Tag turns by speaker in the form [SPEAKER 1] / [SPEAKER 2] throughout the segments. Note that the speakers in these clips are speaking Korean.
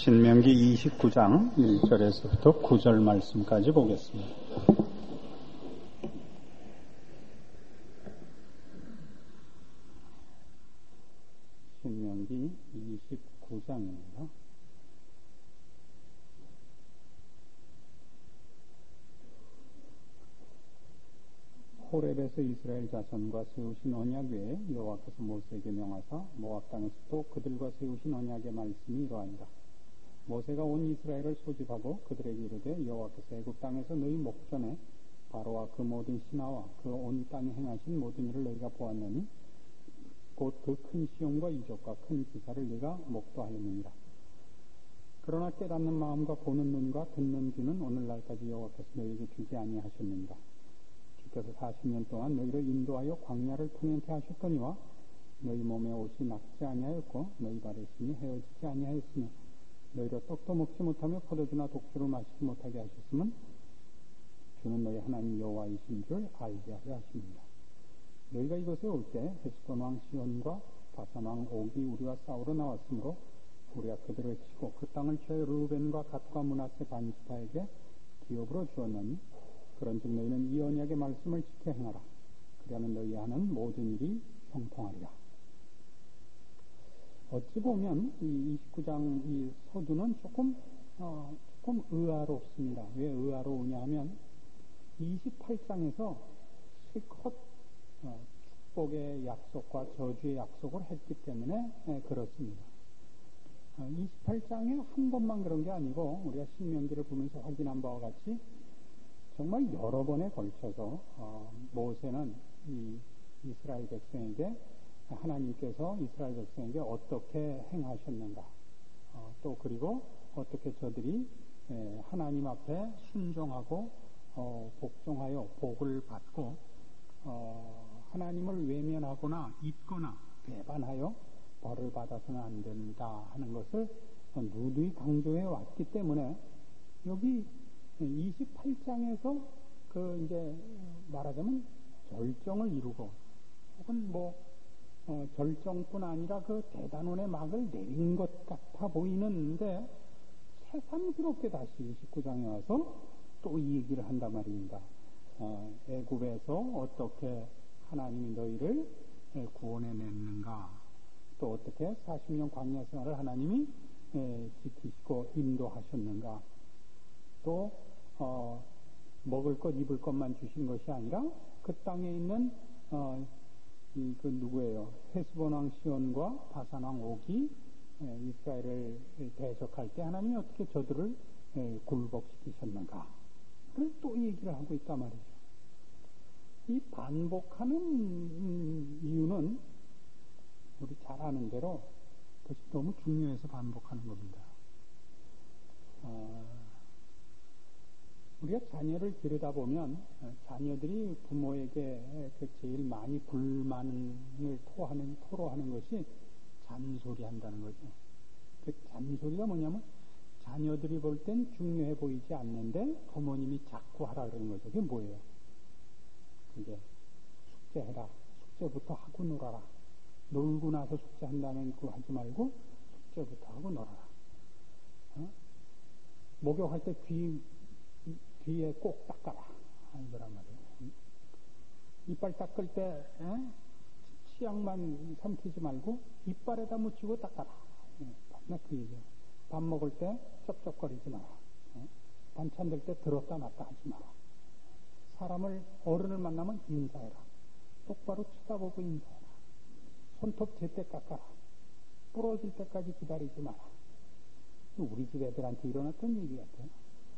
[SPEAKER 1] 신명기 29장 1절에서부터 9절 말씀까지 보겠습니다. 신명기 29장입니다. 호렙에서 이스라엘 자손과 세우신 언약 외에 여호와께서 모세에게 명하사 모압 땅에서도 그들과 세우신 언약의 말씀이 이러하니라. 모세가 온 이스라엘을 소집하고 그들에게 이르되 여호와께서 애굽 땅에서 너희 목전에 바로와 그 모든 신하와 그 온 땅에 행하신 모든 일을 너희가 보았느니 곧 그 큰 시험과 이적과 큰 기사를 네가 목도하였느니라. 그러나 깨닫는 마음과 보는 눈과 듣는 귀는 오늘날까지 여호와께서 너희에게 주지 아니하셨느니라. 주께서 40년 동안 너희를 인도하여 광야를 통행케 하셨거니와 너희 몸에 옷이 낙지 아니하였고 너희 발에 신이 헤어지지 아니하였으며 너희로 떡도 먹지 못하며 포도주나 독주를 마시지 못하게 하셨으면 주는 너희 하나님 여호와이신 줄 알게 하려 하십니다. 너희가 이곳에 올 때 헤스본 왕 시온과 바산 왕 옥이 우리와 싸우러 나왔으므로 우리가 그들을 치고 그 땅을 취하여 르우벤과 갓과 므낫세 반지파에게 기업으로 주었나니 그런즉 너희는 이 언약의 말씀을 지켜 행하라. 그리하면 너희 하는 모든 일이 형통하리라. 어찌 보면 이 29장 이 서두는 조금 의아롭습니다. 왜 의아로우냐 하면 28장에서 실컷 축복의 약속과 저주의 약속을 했기 때문에 그렇습니다. 28장에 한 번만 그런 게 아니고 우리가 신명기를 보면서 확인한 바와 같이 정말 여러 번에 걸쳐서 모세는 이 이스라엘 백성에게 하나님께서 이스라엘 백성에게 어떻게 행하셨는가, 또 그리고 어떻게 저들이 하나님 앞에 순종하고 복종하여 복을 받고 하나님을 외면하거나 잊거나 배반하여 벌을 받아서는 안 된다 하는 것을 누누이 강조해 왔기 때문에 여기 28장에서 그 이제 말하자면 절정을 이루고 혹은 절정뿐 아니라 그 대단원의 막을 내린 것 같아 보이는데 새삼스럽게 다시 29장에 와서 또 이 얘기를 한단 말입니다. 애굽에서 어떻게 하나님이 너희를 구원해냈는가, 또 어떻게 40년 광야 생활을 하나님이 지키시고 인도하셨는가, 또 먹을 것 입을 것만 주신 것이 아니라 그 땅에 있는 그 누구예요? 헤스본 왕 시온과 바산 왕 옥이 이스라엘을 대적할 때 하나님이 어떻게 저들을 굴복시키셨는가? 를 또 얘기를 하고 있단 말이죠. 이 반복하는 이유는 우리 잘 아는 대로 그것이 너무 중요해서 반복하는 겁니다. 우리가 자녀를 기르다 보면 자녀들이 부모에게 제일 많이 불만을 토로하는 것이 잔소리한다는 거죠. 그 잔소리가 뭐냐면 자녀들이 볼 땐 중요해 보이지 않는데 부모님이 자꾸 하라 그러는 거죠. 그게 뭐예요? 그게 숙제해라. 숙제부터 하고 놀아라. 놀고 나서 숙제한다면 그거 하지 말고 숙제부터 하고 놀아라. 목욕할 때 귀에 꼭 닦아라 하는 거란 말이에요. 이빨 닦을 때 치약만 삼키지 말고 이빨에다 묻히고 닦아라. 그 얘기예요. 밥 먹을 때 쩝쩝거리지 마라. 반찬 들 때 들었다 놨다 하지 마라. 어른을 만나면 인사해라. 똑바로 쳐다보고 인사해라. 손톱 제때 깎아라. 부러질 때까지 기다리지 마라. 우리 집 애들한테 일어났던 얘기 같아요.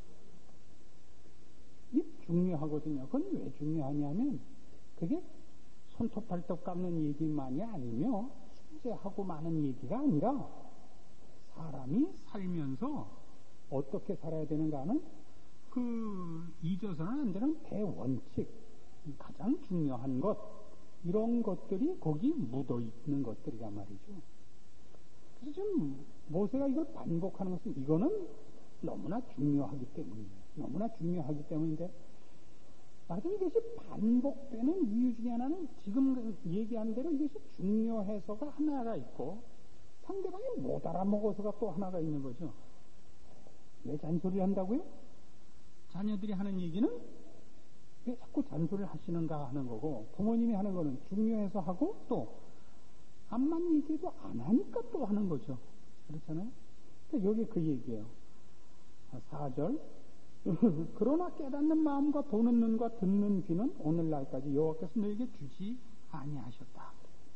[SPEAKER 1] 이게 중요하거든요. 그건 왜 중요하냐면 그게 손톱 발톱 깎는 얘기만이 아니며 숙제하고 많은 얘기가 아니라 사람이 살면서 어떻게 살아야 되는가는 그 잊어서는 안 되는 대원칙, 가장 중요한 것, 이런 것들이 거기 묻어 있는 것들이란 말이죠. 그래서 지금 모세가 이걸 반복하는 것은 이거는 너무나 중요하기 때문이에요. 너무나 중요하기 때문인데 말하자면 이것이 반복되는 이유 중에 하나는 지금 얘기한 대로 이것이 중요해서가 하나가 있고 상대방이 못 알아먹어서가 또 하나가 있는 거죠. 왜 잔소리를 한다고요? 자녀들이 하는 얘기는 왜 자꾸 잔소리를 하시는가 하는 거고, 부모님이 하는 거는 중요해서 하고, 또 암만 얘기해도 안 하니까 또 하는 거죠. 그렇잖아요? 그러니까 여기 그 얘기예요. 4절 그러나 깨닫는 마음과 보는 눈과 듣는 귀는 오늘날까지 여호와께서 너에게 주지 아니하셨다.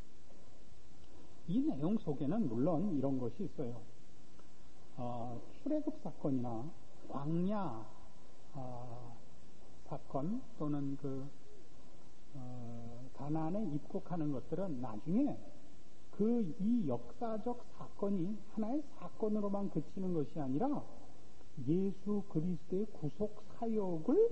[SPEAKER 1] 이 내용 속에는 물론 이런 것이 있어요. 출애굽 사건이나 광야 사건 또는 가나안에 입국하는 것들은 나중에 이 역사적 사건이 하나의 사건으로만 그치는 것이 아니라 예수 그리스도의 구속 사역을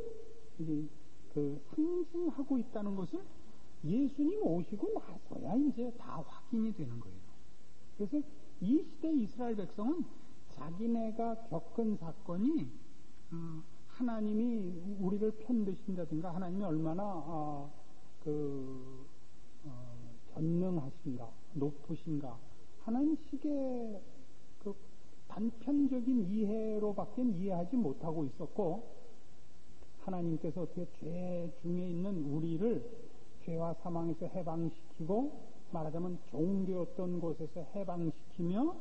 [SPEAKER 1] 상징하고 있다는 것을 예수님 오시고 나서야 이제 다 확인이 되는 거예요. 그래서 이 시대 이스라엘 백성은 자기네가 겪은 사건이 하나님이 우리를 편드신다든가 하나님이 얼마나 전능하신가 높으신가 하는 식의 단편적인 이해로밖에 이해하지 못하고 있었고, 하나님께서 어떻게 죄 중에 있는 우리를 죄와 사망에서 해방시키고 말하자면 종되었던 곳에서 해방시키며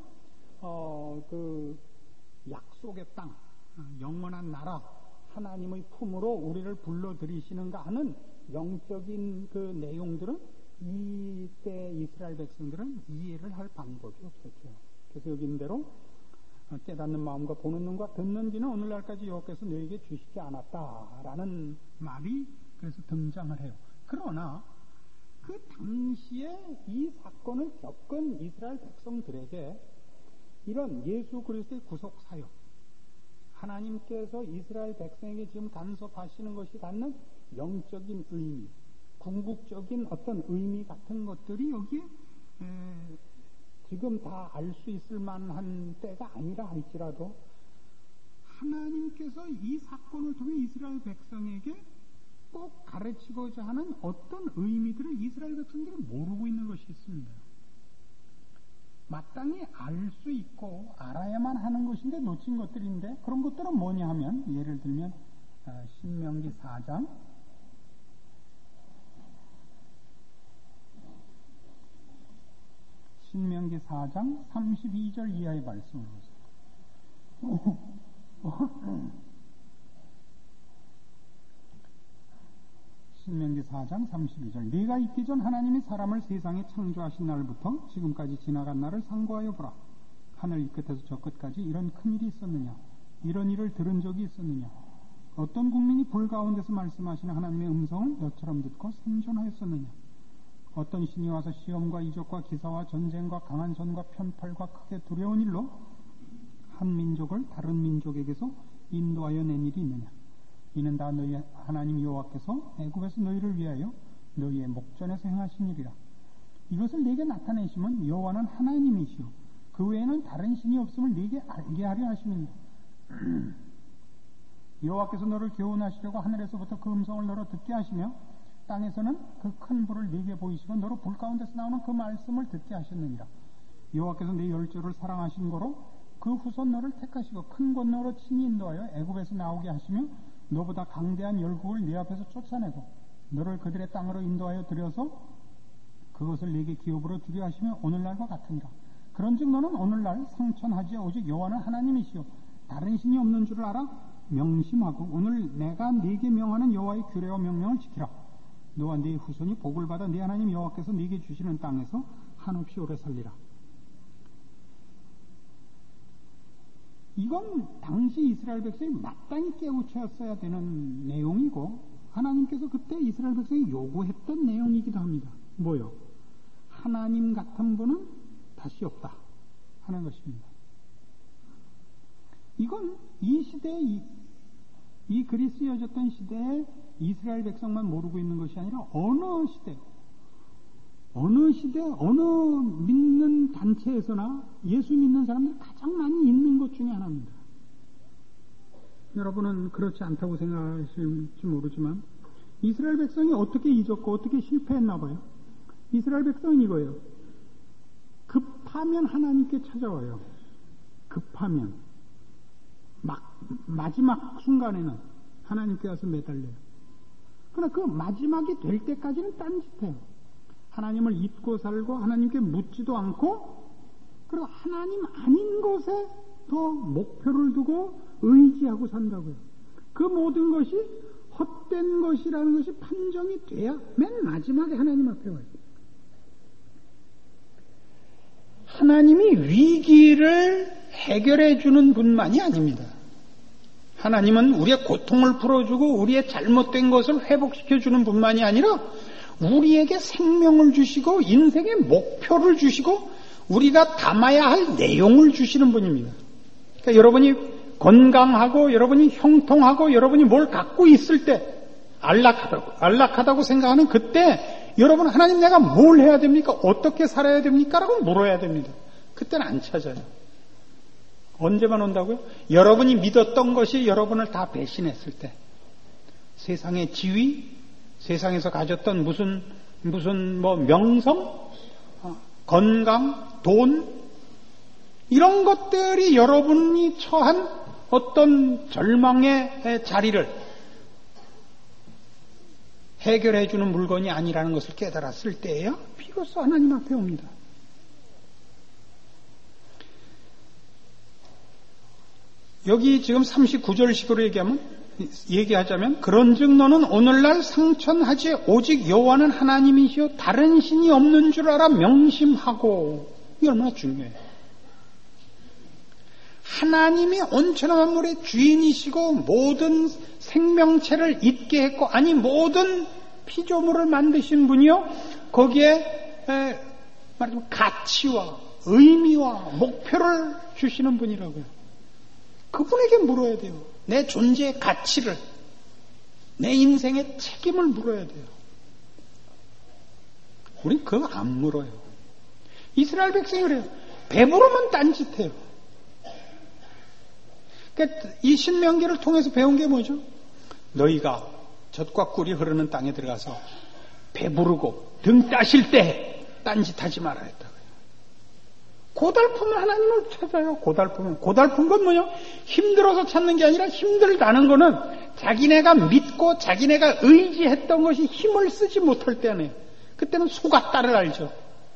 [SPEAKER 1] 약속의 땅, 영원한 나라 하나님의 품으로 우리를 불러들이시는가 하는 영적인 그 내용들은 이때 이스라엘 백성들은 이해를 할 방법이 없었죠. 그래서 여기 있는 대로 깨닫는 마음과 보는 눈과 듣는 귀는 오늘날까지 여호와께서 너에게 주시지 않았다라는 말이 그래서 등장을 해요. 그러나 그 당시에 이 사건을 겪은 이스라엘 백성들에게 이런 예수 그리스도의 구속 사역, 하나님께서 이스라엘 백성에게 지금 간섭하시는 것이 갖는 영적인 의미, 궁극적인 어떤 의미 같은 것들이 여기에 지금 다 알 수 있을 만한 때가 아니라 할지라도 하나님께서 이 사건을 통해 이스라엘 백성에게 꼭 가르치고자 하는 어떤 의미들을 이스라엘 백성들이 모르고 있는 것이 있습니다. 마땅히 알 수 있고 알아야만 하는 것인데 놓친 것들인데, 그런 것들은 뭐냐 하면, 예를 들면 신명기 4장 신명기 4장 32절 이하의 말씀을 보세요. 신명기 4장 32절 네가 있기 전 하나님이 사람을 세상에 창조하신 날부터 지금까지 지나간 날을 상고하여 보라. 하늘 이 끝에서 저 끝까지 이런 큰일이 있었느냐? 이런 일을 들은 적이 있었느냐? 어떤 국민이 불 가운데서 말씀하시는 하나님의 음성을 너처럼 듣고 생존하였었느냐? 어떤 신이 와서 시험과 이적과 기사와 전쟁과 강한 손과 편팔과 크게 두려운 일로 한 민족을 다른 민족에게서 인도하여 낸 일이 있느냐? 이는 다 너희 하나님 여호와께서 애굽에서 너희를 위하여 너희의 목전에서 행하신 일이라. 이것을 네게 나타내시면 여호와는 하나님이시요 그 외에는 다른 신이 없음을 네게 알게 하려 하심이니라. 여호와께서 너를 교훈하시려고 하늘에서부터 그 음성을 너로 듣게 하시며 땅에서는 그 큰 불을 네게 보이시고 너로 불 가운데서 나오는 그 말씀을 듣게 하셨느니라. 여호와께서 네 열조를 사랑하신 거로 그 후손 너를 택하시고 큰 권능으로 친히 인도하여 애굽에서 나오게 하시며 너보다 강대한 열국을 네 앞에서 쫓아내고 너를 그들의 땅으로 인도하여 들여서 그것을 네게 기업으로 주려 하시며 오늘날과 같으니라. 그런즉 너는 오늘날 상천하지 오직 여호와는 하나님이시요 다른 신이 없는 줄을 알아 명심하고 오늘 내가 네게 명하는 여호와의 규례와 명령을 지키라. 너와 네 후손이 복을 받아 네 하나님 여호와께서 네게 주시는 땅에서 한없이 오래 살리라. 이건 당시 이스라엘 백성이 마땅히 깨우쳤어야 되는 내용이고 하나님께서 그때 이스라엘 백성이 요구했던 내용이기도 합니다. 뭐요? 하나님 같은 분은 다시 없다 하는 것입니다. 이건 이 시대에 이 글이 쓰여졌던 시대에 이스라엘 백성만 모르고 있는 것이 아니라 어느 시대 어느 믿는 단체에서나 예수 믿는 사람들이 가장 많이 있는 것 중에 하나입니다. 여러분은 그렇지 않다고 생각하실지 모르지만 이스라엘 백성이 어떻게 잊었고 어떻게 실패했나 봐요. 이스라엘 백성은 이거예요. 급하면 하나님께 찾아와요. 급하면
[SPEAKER 2] 마지막 순간에는 하나님께 와서 매달려요. 그러나 그 마지막이 될 때까지는 딴짓해요. 하나님을 잊고 살고 하나님께 묻지도 않고, 그리고 하나님 아닌 것에 더 목표를 두고 의지하고 산다고요. 그 모든 것이 헛된 것이라는 것이 판정이 돼야 맨 마지막에 하나님 앞에 와요. 하나님이 위기를 해결해 주는 분만이 아닙니다. 하나님은 우리의 고통을 풀어주고 우리의 잘못된 것을 회복시켜 주는 분만이 아니라 우리에게 생명을 주시고 인생의 목표를 주시고 우리가 담아야 할 내용을 주시는 분입니다. 그러니까 여러분이 건강하고 여러분이 형통하고 여러분이 뭘 갖고 있을 때 안락하다고 생각하는 그때 여러분, 하나님 내가 뭘 해야 됩니까? 어떻게 살아야 됩니까? 라고 물어야 됩니다. 그때는 안 찾아요. 언제만 온다고요? 여러분이 믿었던 것이 여러분을 다 배신했을 때, 세상의 지위, 세상에서 가졌던 무슨 명성, 건강, 돈, 이런 것들이 여러분이 처한 어떤 절망의 자리를 해결해 주는 물건이 아니라는 것을 깨달았을 때에야 비로소 하나님 앞에 옵니다. 여기 지금 39절식으로 얘기하자면 그런즉 너는 오늘날 상천하지 오직 여호와는 하나님이시요 다른 신이 없는 줄 알아 명심하고. 이게 얼마나 중요해요. 하나님이 온천한 만물의 주인이시고 모든 생명체를 있게 했고, 아니 모든 피조물을 만드신 분이요, 거기에 말하자면 가치와 의미와 목표를 주시는 분이라고요. 그분에게 물어야 돼요. 내 존재의 가치를, 내 인생의 책임을 물어야 돼요. 우린 그거 안 물어요. 이스라엘 백성이 그래요. 배부르면 딴짓해요. 그러니까 이 신명기를 통해서 배운 게 뭐죠? 너희가 젖과 꿀이 흐르는 땅에 들어가서 배부르고 등 따실 때 딴짓하지 말아야 했다고요. 고달프면 하나님을 찾아요. 고달픈 건 뭐냐? 힘들어서 찾는 게 아니라 힘들다는 거는 자기네가 믿고 자기네가 의지했던 것이 힘을 쓰지 못할 때네요. 그때는 속았다를 알죠.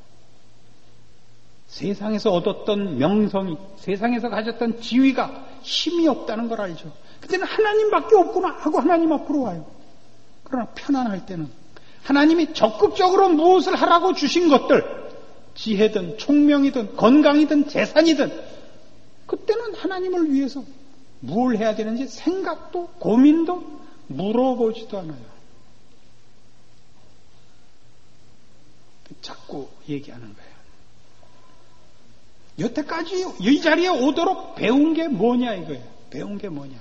[SPEAKER 2] 세상에서 얻었던 명성이, 세상에서 가졌던 지위가 힘이 없다는 걸 알죠. 그때는 하나님밖에 없구나 하고 하나님 앞으로 와요. 그러나 편안할 때는 하나님이 적극적으로 무엇을 하라고 주신 것들, 지혜든 총명이든 건강이든 재산이든, 그때는 하나님을 위해서 뭘 해야 되는지 생각도 고민도 물어보지도 않아요. 자꾸 얘기하는 거예요. 여태까지 이 자리에 오도록 배운 게 뭐냐 이거예요. 배운 게 뭐냐.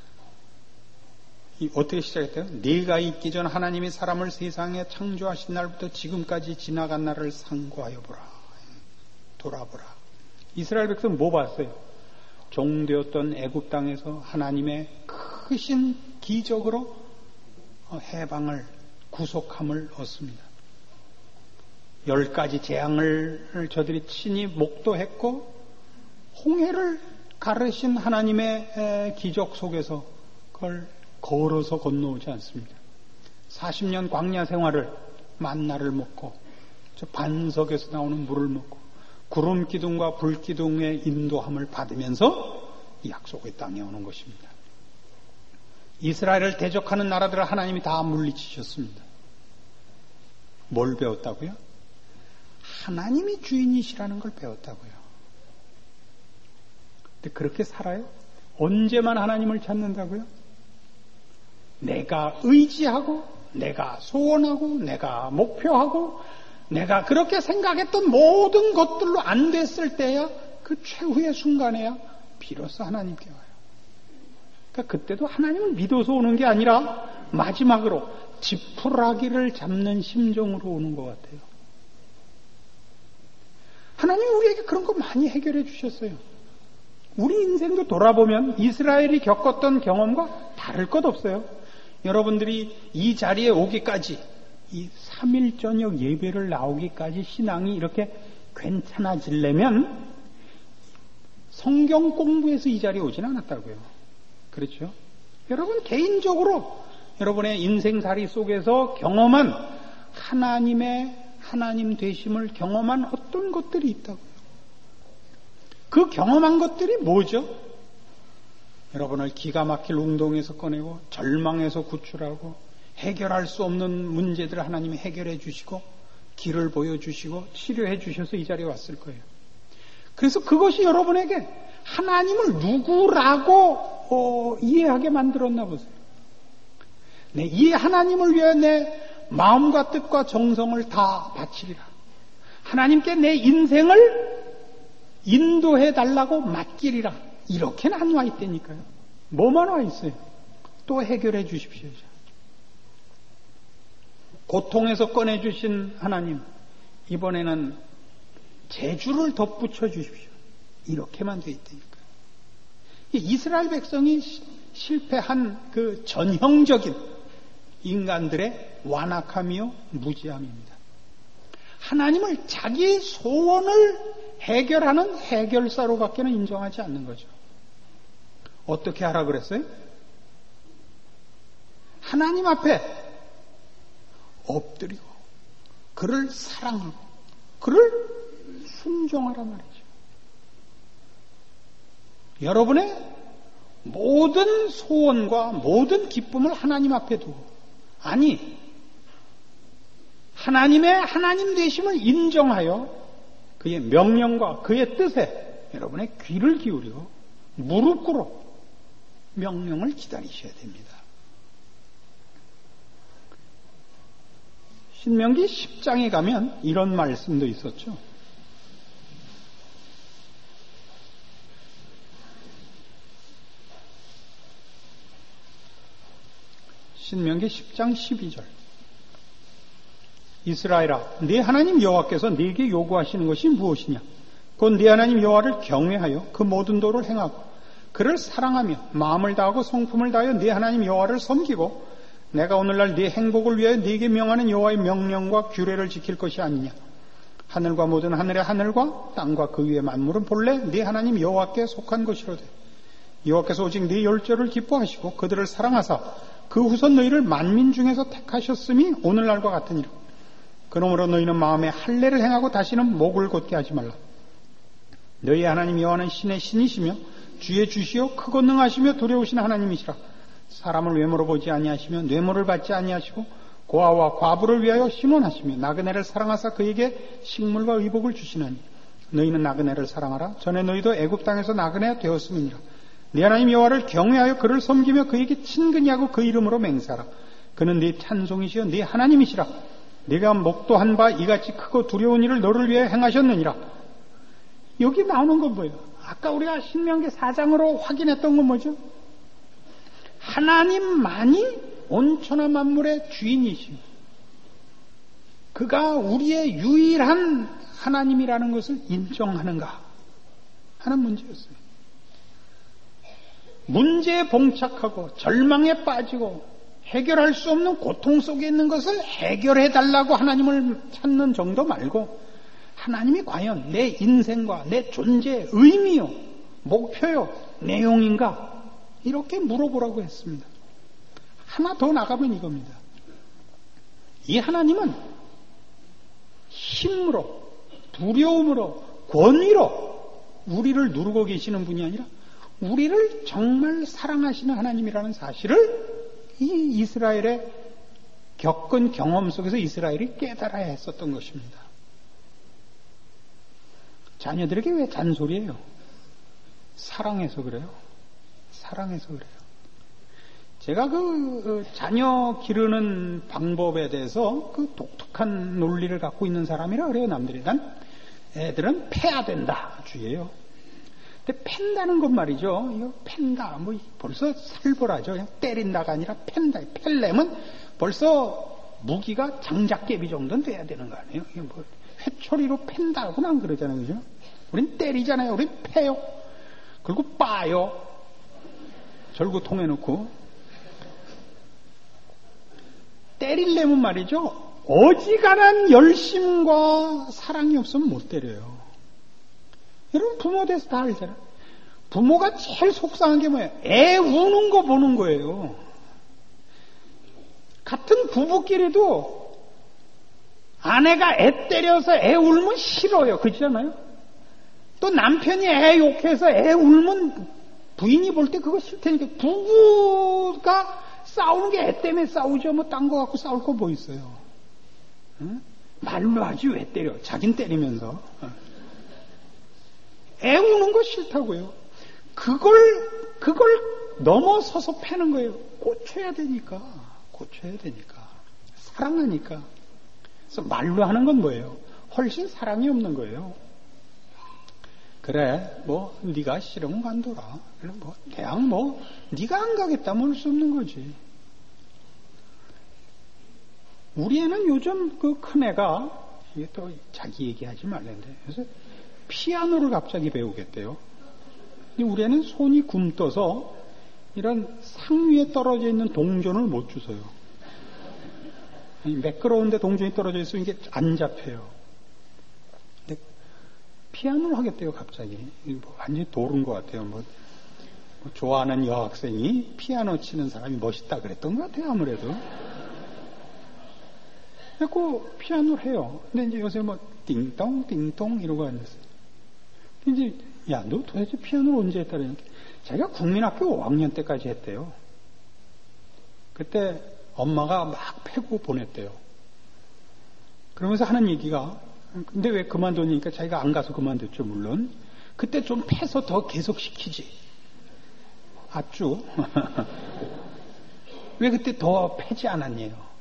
[SPEAKER 2] 어떻게 시작했대요? 네가 있기 전 하나님이 사람을 세상에 창조하신 날부터 지금까지 지나간 날을 상고하여 보라. 돌아보라. 이스라엘 백성 뭐 봤어요? 종되었던 애굽 땅에서 하나님의 크신 기적으로 해방을, 구속함을 얻습니다. 10가지 재앙을 저들이 친히 목도했고, 홍해를 가르신 하나님의 기적 속에서 그걸 걸어서 건너오지 않습니다. 40년 광야 생활을, 만나를 먹고 저 반석에서 나오는 물을 먹고 구름 기둥과 불 기둥의 인도함을 받으면서 이 약속의 땅에 오는 것입니다. 이스라엘을 대적하는 나라들을 하나님이 다 물리치셨습니다. 뭘 배웠다고요? 하나님이 주인이시라는 걸 배웠다고요. 근데 그렇게 살아요? 언제만 하나님을 찾는다고요? 내가 의지하고, 내가 소원하고, 내가 목표하고, 내가 그렇게 생각했던 모든 것들로 안 됐을 때야, 그 최후의 순간에야 비로소 하나님께 와요. 그러니까 그때도 하나님을 믿어서 오는 게 아니라 마지막으로 지푸라기를 잡는 심정으로 오는 것 같아요. 하나님이 우리에게 그런 거 많이 해결해 주셨어요. 우리 인생도 돌아보면 이스라엘이 겪었던 경험과 다를 것 없어요. 여러분들이 이 자리에 오기까지, 이 3일 저녁 예배를 나오기까지 신앙이 이렇게 괜찮아지려면 성경 공부에서 이 자리에 오진 않았다고요. 그렇죠? 여러분 개인적으로 여러분의 인생살이 속에서 경험한 하나님 되심을 경험한 어떤 것들이 있다고요. 그 경험한 것들이 뭐죠? 여러분을 기가 막힐 운동에서 꺼내고 절망에서 구출하고 해결할 수 없는 문제들을 하나님이 해결해 주시고 길을 보여주시고 치료해 주셔서 이 자리에 왔을 거예요. 그래서 그것이 여러분에게 하나님을 누구라고 이해하게 만들었나 보세요. 이 하나님을 위해 내 마음과 뜻과 정성을 다 바치리라. 하나님께 내 인생을 인도해 달라고 맡기리라. 이렇게는 안 와 있다니까요. 뭐만 와 있어요? 또 해결해 주십시오. 고통에서 꺼내주신 하나님, 이번에는 재주를 덧붙여 주십시오. 이렇게만 돼 있다니까요. 이스라엘 백성이 실패한 그 전형적인 인간들의 완악함이요 무지함입니다. 하나님을 자기 소원을 해결하는 해결사로밖에는 인정하지 않는 거죠. 어떻게 하라 그랬어요? 하나님 앞에 엎드리고 그를 사랑하고 그를 순종하라 말이죠. 여러분의 모든 소원과 모든 기쁨을 하나님 앞에 두고, 아니 하나님의 하나님 되심을 인정하여 그의 명령과 그의 뜻에 여러분의 귀를 기울이고 무릎 꿇어 명령을 기다리셔야 됩니다. 신명기 10장에 가면 이런 말씀도 있었죠. 신명기 10장 12절. 이스라엘아, 네 하나님 여호와께서 네게 요구하시는 것이 무엇이냐? 곧 네 하나님 여호와를 경외하여 그 모든 도를 행하고 그를 사랑하며 마음을 다하고 성품을 다하여 네 하나님 여호와를 섬기고 내가 오늘날 네 행복을 위하여 네게 명하는 여호와의 명령과 규례를 지킬 것이 아니냐? 하늘과 모든 하늘의 하늘과 땅과 그 위의 만물은 본래 네 하나님 여호와께 속한 것이로되 여호와께서 오직 네 열조를 기뻐하시고 그들을 사랑하사 그 후손 너희를 만민 중에서 택하셨음이 오늘날과 같으니라. 그러므로 너희는 마음에 할례를 행하고 다시는 목을 곧게 하지 말라. 너희 하나님 여호와는 신의 신이시며 주의 주시요 크고 능하시며 두려우신 하나님이시라. 사람을 외모로 보지 아니하시며 뇌물을 받지 아니하시고 고아와 과부를 위하여 신원하시며 나그네를 사랑하사 그에게 식물과 의복을 주시나니 너희는 나그네를 사랑하라. 전에 너희도 애굽 땅에서 나그네 되었음이니라. 네 하나님 여호와를 경외하여 그를 섬기며 그에게 친근히 하고 그 이름으로 맹세하라. 그는 네 찬송이시여 네 하나님이시라. 네가 목도한 바 이같이 크고 두려운 일을 너를 위해 행하셨느니라. 여기 나오는 건 뭐예요? 아까 우리가 신명기 4장으로 확인했던 건 뭐죠? 하나님만이 온천하 만물의 주인이시오. 그가 우리의 유일한 하나님이라는 것을 인정하는가 하는 문제였어요. 문제에 봉착하고 절망에 빠지고 해결할 수 없는 고통 속에 있는 것을 해결해 달라고 하나님을 찾는 정도 말고 하나님이 과연 내 인생과 내 존재의 의미요, 목표요, 내용인가? 이렇게 물어보라고 했습니다. 하나 더 나가면 이겁니다. 이 하나님은 힘으로, 두려움으로, 권위로 우리를 누르고 계시는 분이 아니라 우리를 정말 사랑하시는 하나님이라는 사실을 이 이스라엘의 겪은 경험 속에서 이스라엘이 깨달아야 했었던 것입니다. 자녀들에게 왜 잔소리해요? 사랑해서 그래요. 사랑해서 그래요. 제가 그 자녀 기르는 방법에 대해서 그 독특한 논리를 갖고 있는 사람이라 그래요, 남들이. 난 애들은 패야 된다 주의예요. 근데 팬다는 것 말이죠. 이거 팬다, 뭐 벌써 살벌하죠. 그냥 때린다가 아니라 팬다. 펠렘은 벌써 무기가 장작개비 정도는 돼야 되는 거 아니에요? 이게 뭐 회초리로 팬다고는 안 그러잖아요, 그죠? 우린 때리잖아요. 우린 패요. 그리고 빠요. 절구통에 넣고. 때리려면 말이죠. 어지간한 열심과 사랑이 없으면 못 때려요. 여러분 부모 돼서 다 알잖아요. 부모가 제일 속상한 게 뭐예요? 애 우는 거 보는 거예요. 같은 부부끼리도 아내가 애 때려서 애 울면 싫어요. 그렇잖아요? 또 남편이 애 욕해서 애 울면 부인이 볼 때 그거 싫다니까. 부부가 싸우는 게 애 때문에 싸우죠. 뭐 딴 거 갖고 싸울 거 뭐 있어요. 응? 말로 하지 왜 때려. 자긴 때리면서. 애 우는 거 싫다고요. 그걸 넘어서서 패는 거예요. 고쳐야 되니까. 사랑하니까. 그래서 말로 하는 건 뭐예요? 훨씬 사랑이 없는 거예요. 그래, 뭐 네가 싫으면 간둬라. 뭐 그냥 뭐 네가 안 가겠다면 할 수 없는 거지. 우리 애는 요즘 그 큰 애가 이게 또 자기 얘기하지 말랬는데 그래서 피아노를 갑자기 배우겠대요. 우리 애는 손이 굼떠서 이런 상 위에 떨어져 있는 동전을 못 주워요. 매끄러운데 동전이 떨어져 있으면 이게 안 잡혀요. 근데 피아노를 하겠대요, 갑자기. 뭐 완전히 도른 것 같아요. 뭐 좋아하는 여학생이 피아노 치는 사람이 멋있다 그랬던 것 같아요, 아무래도. 그래서 피아노를 해요. 근데 이제 요새 뭐 띵동 띵동 이러고 앉았어요. 이제 야, 너 도대체 피아노를 언제 했다 그러니까 자기가 국민학교 5학년 때까지 했대요. 그때 엄마가 막 패고 보냈대요. 그러면서 하는 얘기가 근데 왜 그만두니까 자기가 안 가서 그만뒀죠, 물론. 그때 좀 패서 더 계속 시키지. 아쭈. 왜 그때 더 패지 않았니요?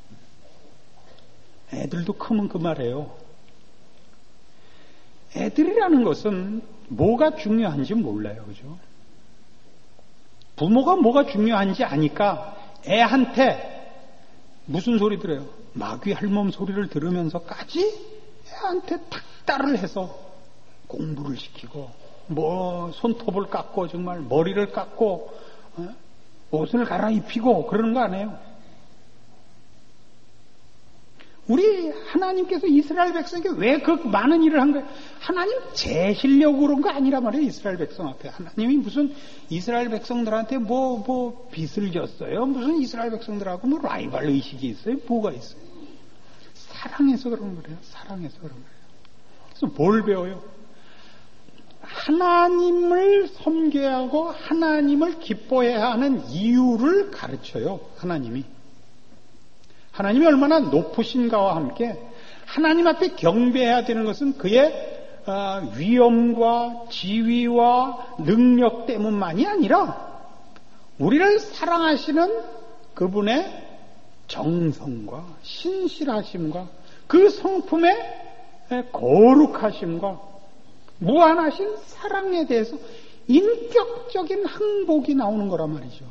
[SPEAKER 2] 애들도 크면 그 말해요. 애들이라는 것은 뭐가 중요한지 몰라요. 그죠? 부모가 뭐가 중요한지 아니까 애한테 무슨 소리 들어요? 마귀 할멈 소리를 들으면서까지 애한테 탁달을 해서 공부를 시키고 뭐 손톱을 깎고 정말 머리를 깎고 옷을 갈아입히고 그러는 거 아니에요? 우리 하나님께서 이스라엘 백성에게 왜 그 많은 일을 한 거예요? 하나님 제 실력으로 그런 거 아니란 말이에요. 이스라엘 백성 앞에. 하나님이 무슨 이스라엘 백성들한테 뭐 빚을 졌어요? 무슨 이스라엘 백성들하고 뭐 라이벌 의식이 있어요? 뭐가 있어요? 사랑해서 그런 거예요. 사랑해서 그런 거예요. 그래서 뭘 배워요? 하나님을 섬겨야 하고 하나님을 기뻐해야 하는 이유를 가르쳐요. 하나님이 얼마나 높으신가와 함께 하나님 앞에 경배해야 되는 것은 그의 위엄과 지위와 능력 때문만이 아니라 우리를 사랑하시는 그분의 정성과 신실하심과 그 성품의 거룩하심과 무한하신 사랑에 대해서 인격적인 항복이 나오는 거란 말이죠.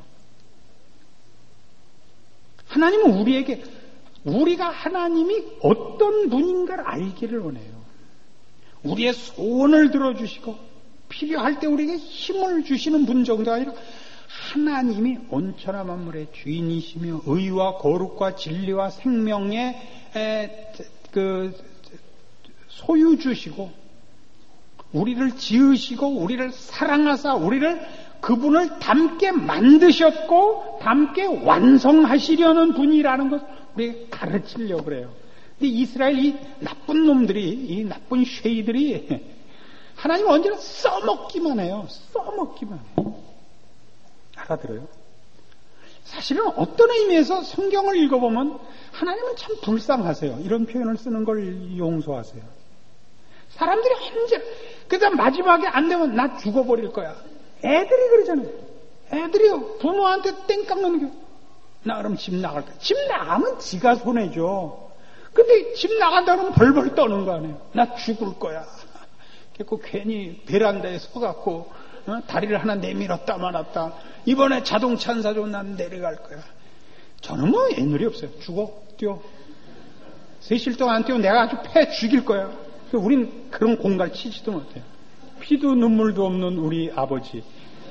[SPEAKER 2] 하나님은 우리에게 우리가 하나님이 어떤 분인가를 알기를 원해요. 우리의 소원을 들어주시고 필요할 때 우리에게 힘을 주시는 분 정도가 아니라 하나님이 온천하 만물의 주인이시며 의와 거룩과 진리와 생명의 그 소유주시고 우리를 지으시고 우리를 사랑하사 우리를 그분을 닮게 만드셨고 닮게 완성하시려는 분이라는 것을 우리에게 가르치려고 그래요. 근데 이스라엘 이 나쁜 놈들이, 이 나쁜 쉐이들이 하나님을 언제나 써먹기만 해요. 써먹기만 해요. 알아들어요? 사실은 어떤 의미에서 성경을 읽어보면 하나님은 참 불쌍하세요. 이런 표현을 쓰는 걸 용서하세요. 사람들이 언제나 그다음 마지막에 안 되면 나 죽어버릴 거야. 애들이 그러잖아요. 애들이 부모한테 땡 깎는 게 나 그럼 집 나갈 거야. 집 나가면 지가 손해죠. 근데 집 나간다 그러면 벌벌 떠는 거 아니에요. 나 죽을 거야. 그래서 괜히 베란다에 서갖고 다리를 하나 내밀었다 말았다. 이번에 자동차 안 사줘 난 내려갈 거야. 저는 뭐 애누리 없어요. 죽어 뛰어. 3일 동안 안 뛰어 내가 아주 패 죽일 거야. 우린 그런 공갈 치지도 못해요. 피도 눈물도 없는 우리 아버지.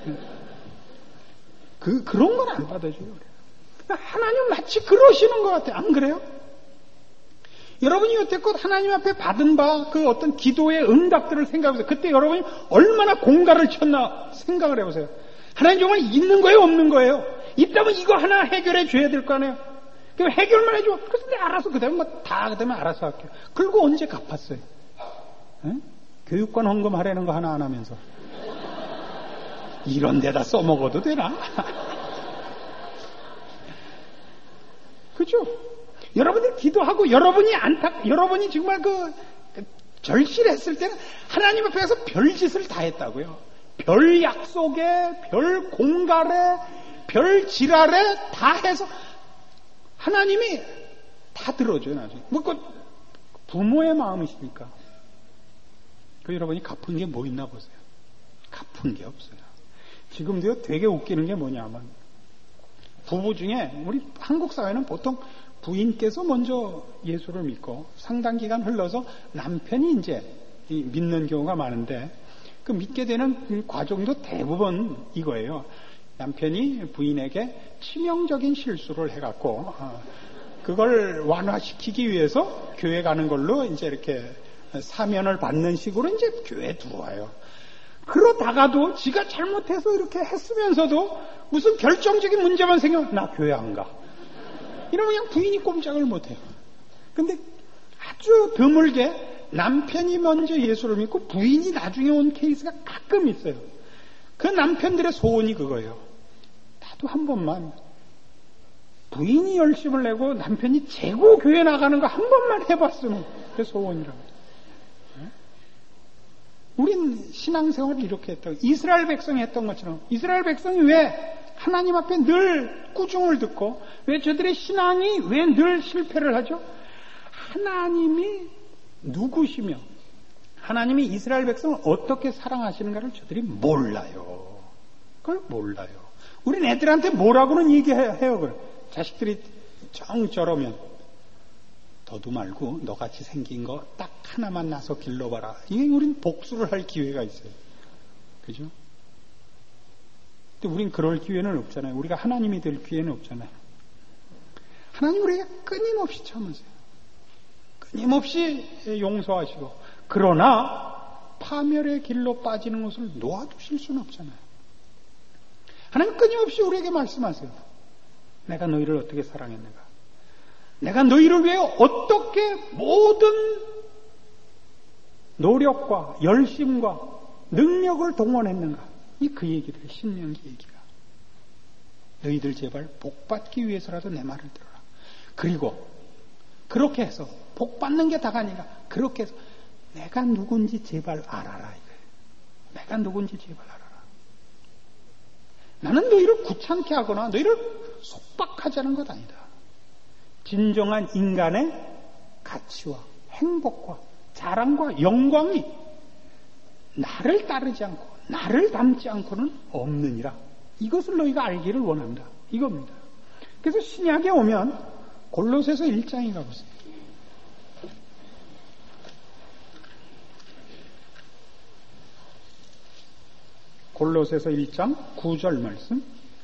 [SPEAKER 2] 그런 건 안 받아줘요. 하나님 마치 그러시는 것 같아요. 안 그래요? 여러분이 여태껏 하나님 앞에 받은 바 그 어떤 기도의 응답들을 생각해보세요. 그때 여러분이 얼마나 공갈을 쳤나 생각을 해보세요. 하나님 정말 있는 거예요, 없는 거예요? 있다면 이거 하나 해결해 줘야 될 거 아니에요? 그럼 해결만 해줘. 그래서 내가 알아서 그 다음에 알아서 할게요. 그리고 언제 갚았어요? 에? 교육관 헌금하라는 거 하나 안 하면서. 이런 데다 써먹어도 되나? 그죠? 여러분들 기도하고 여러분이 정말 절실했을 때는 하나님 앞에 가서 별짓을 다 했다고요. 별 약속에, 별 공갈에, 별 지랄에 다 해서 하나님이 다 들어줘요, 나중에. 부모의 마음이시니까. 여러분이 갚은 게 뭐 있나 보세요. 갚은 게 없어요. 지금도요, 되게 웃기는 게 뭐냐면, 부부 중에, 우리 한국 사회는 보통 부인께서 먼저 예수를 믿고 상당 기간 흘러서 남편이 이제 믿는 경우가 많은데, 그 믿게 되는 과정도 대부분 이거예요. 남편이 부인에게 치명적인 실수를 해갖고, 그걸 완화시키기 위해서 교회 가는 걸로 이제 이렇게 사면을 받는 식으로 이제 교회에 들어와요. 그러다가도 지가 잘못해서 이렇게 했으면서도 무슨 결정적인 문제만 생기면 나 교회 안 가. 이러면 그냥 부인이 꼼짝을 못해요. 근데 아주 드물게 남편이 먼저 예수를 믿고 부인이 나중에 온 케이스가 가끔 있어요. 그 남편들의 소원이 그거예요. 나도 한 번만 부인이 열심을 내고 남편이 재고 교회 나가는 거 한 번만 해봤으면 그게 소원이라고. 우린 신앙생활을 이렇게 했다고. 이스라엘 백성이 했던 것처럼. 이스라엘 백성이 왜 하나님 앞에 늘 꾸중을 듣고 왜 저들의 신앙이 왜 늘 실패를 하죠? 하나님이 누구시며 하나님이 이스라엘 백성을 어떻게 사랑하시는가를 저들이 몰라요. 그걸 몰라요. 우린 애들한테 뭐라고는 얘기해요. 그래. 자식들이 정저러면 너도 말고 너같이 생긴 거 딱 하나만 나서 길러봐라. 이게 우린 복수를 할 기회가 있어요. 그죠? 근데 우린 그럴 기회는 없잖아요. 우리가 하나님이 될 기회는 없잖아요. 하나님 우리에게 끊임없이 참으세요. 끊임없이 용서하시고, 그러나 파멸의 길로 빠지는 것을 놓아두실 수는 없잖아요. 하나님 끊임없이 우리에게 말씀하세요. 내가 너희를 어떻게 사랑했는가? 내가 너희를 위해 어떻게 모든 노력과 열심과 능력을 동원했는가? 이 그 얘기들이 신명기 얘기가. 너희들 제발 복받기 위해서라도 내 말을 들어라. 그리고 그렇게 해서 복받는 게 다가 아니라 그렇게 해서 내가 누군지 제발 알아라 이거예요. 내가 누군지 제발 알아라. 나는 너희를 귀찮게 하거나 너희를 속박하자는 것 아니다. 진정한 인간의 가치와 행복과 자랑과 영광이 나를 따르지 않고 나를 닮지 않고는 없느니라. 이것을 너희가 알기를 원한다. 이겁니다. 그래서 신약에 오면 골로새서 1장에 가보세요. 골로새서 1장 9절 말씀.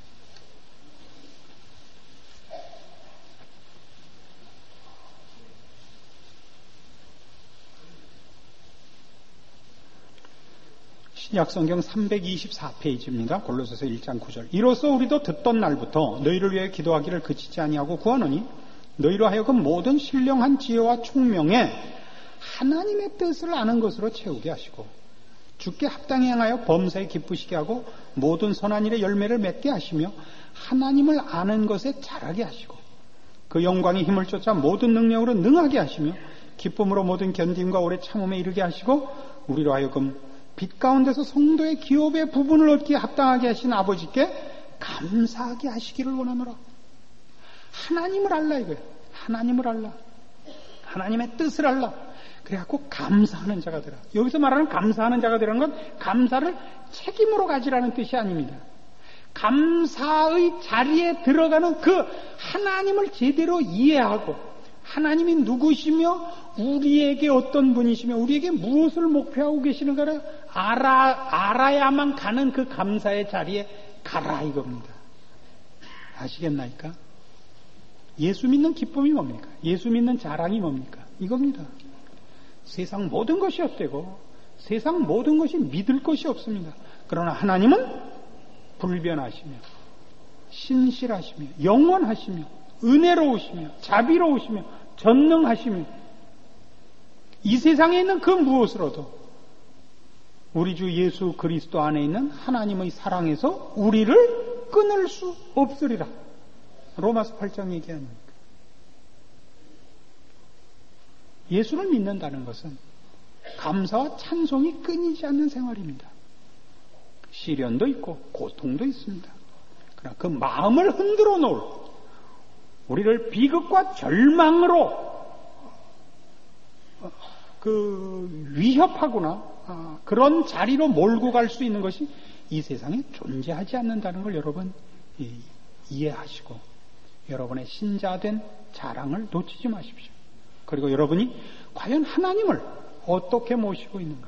[SPEAKER 2] 신약성경 324페이지입니다. 골로새서 1장 9절. 이로써 우리도 듣던 날부터 너희를 위해 기도하기를 그치지 아니하고 구하노니 너희로 하여금 모든 신령한 지혜와 총명에 하나님의 뜻을 아는 것으로 채우게 하시고 주께 합당히 행하여 범사에 기쁘시게 하고 모든 선한 일의 열매를 맺게 하시며 하나님을 아는 것에 자라게 하시고 그 영광의 힘을 쫓아 모든 능력으로 능하게 하시며 기쁨으로 모든 견딤과 오래 참음에 이르게 하시고 우리로 하여금 빛 가운데서 성도의 기업의 부분을 얻기에 합당하게 하신 아버지께 감사하게 하시기를 원하노라. 하나님을 알라 이거예요. 하나님을 알라. 하나님의 뜻을 알라. 그래갖고 감사하는 자가 되라. 여기서 말하는 감사하는 자가 되라는 건 감사를 책임으로 가지라는 뜻이 아닙니다. 감사의 자리에 들어가는 그 하나님을 제대로 이해하고 하나님이 누구시며 우리에게 어떤 분이시며 우리에게 무엇을 목표하고 계시는가를 알아야만 가는 그 감사의 자리에 가라 이겁니다. 아시겠나이까? 예수 믿는 기쁨이 뭡니까? 예수 믿는 자랑이 뭡니까? 이겁니다. 세상 모든 것이 헛되고 세상 모든 것이 믿을 것이 없습니다. 그러나 하나님은 불변하시며 신실하시며 영원하시며 은혜로우시며 자비로우시며 전능하시며 이 세상에 있는 그 무엇으로도 우리 주 예수 그리스도 안에 있는 하나님의 사랑에서 우리를 끊을 수 없으리라. 로마서 8장 얘기하는 거예요. 예수를 믿는다는 것은 감사와 찬송이 끊이지 않는 생활입니다. 시련도 있고 고통도 있습니다. 그러나 그 마음을 흔들어 놓을, 우리를 비극과 절망으로 위협하거나 그런 자리로 몰고 갈 수 있는 것이 이 세상에 존재하지 않는다는 걸 여러분 이해하시고 여러분의 신자된 자랑을 놓치지 마십시오. 그리고 여러분이 과연 하나님을 어떻게 모시고 있는가?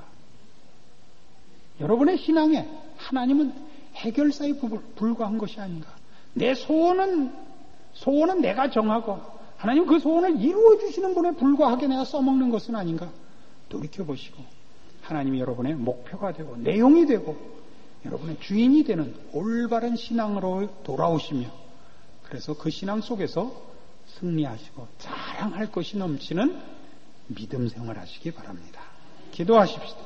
[SPEAKER 2] 여러분의 신앙에 하나님은 해결사에 불과한 것이 아닌가? 내 소원은 내가 정하고 하나님 그 소원을 이루어 주시는 분에 불과하게 내가 써먹는 것은 아닌가? 돌이켜보시고 하나님이 여러분의 목표가 되고 내용이 되고 여러분의 주인이 되는 올바른 신앙으로 돌아오시며 그래서 그 신앙 속에서 승리하시고 자랑할 것이 넘치는 믿음 생활하시기 바랍니다. 기도하십시다.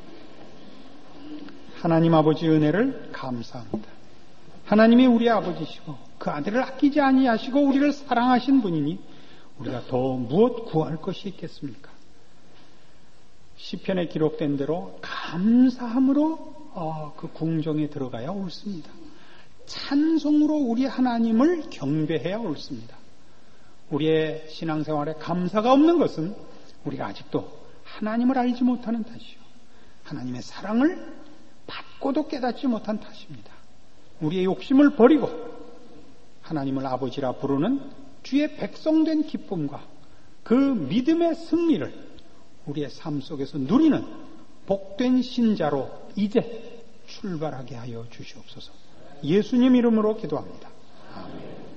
[SPEAKER 2] 하나님 아버지 은혜를 감사합니다. 하나님이 우리 아버지시고 그 아들을 아끼지 아니하시고 우리를 사랑하신 분이니 우리가 더 무엇 구할 것이 있겠습니까? 시편에 기록된 대로 감사함으로 그 궁정에 들어가야 옳습니다. 찬송으로 우리 하나님을 경배해야 옳습니다. 우리의 신앙생활에 감사가 없는 것은 우리가 아직도 하나님을 알지 못하는 탓이요, 하나님의 사랑을 받고도 깨닫지 못한 탓입니다. 우리의 욕심을 버리고 하나님을 아버지라 부르는 주의 백성된 기쁨과 그 믿음의 승리를 우리의 삶 속에서 누리는 복된 신자로 이제 출발하게 하여 주시옵소서. 예수님 이름으로 기도합니다. 아멘.